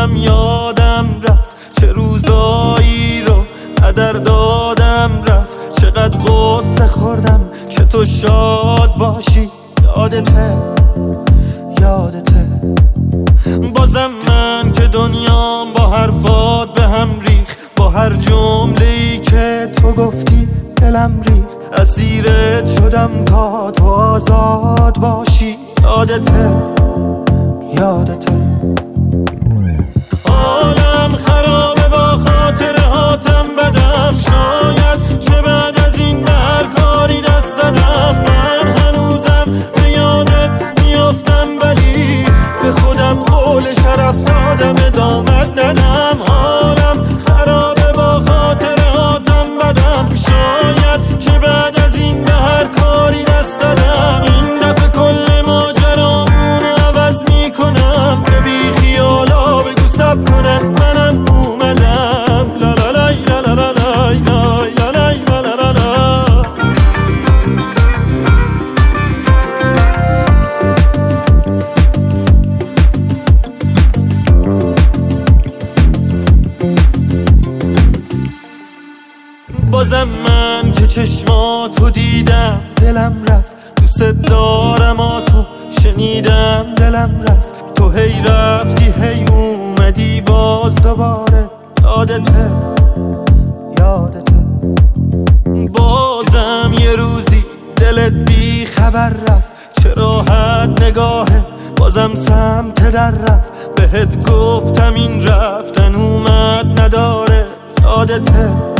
خودم یادم رفت چه روزایی رو هدر دادم رفت، چقدر غصه خوردم که تو شاد باشی. یادته بازم من که دنیام با حرفات به هم ریخ، با هر جمله‌ای که تو گفتی دلم ریخ. اسیرت شدم تا تو آزاد باشی. یادته حالم خرابه با خاطرهاتم بدم، شاید که بعد از این به هر کاری دست زدم. من هنوزم به یادت میافتم ولی به خودم قول شرف دادم ادامت ندم. حالم خرابه با خاطرهاتم بدم، شاید که بعد از این به هر کاری دست زدم. این دفعه کل ماجرامون عوض میکنم، که بی خیالا بگو سب کنن منم اومدم. لا لا لای لا لا لا لای لای لا لای لا لا لا لا. بازم من که چشماتو دیدم دلم رفت، دوست دارم تو شنیدم دلم رفت. تو هی رفتی هی اومدی باز دوباره. یادته بازم یه روزی دلت بی خبر رفت، چه راحت نگاهه بازم سمت در رفت. بهت گفتم این رفتن اومد نداره. یادته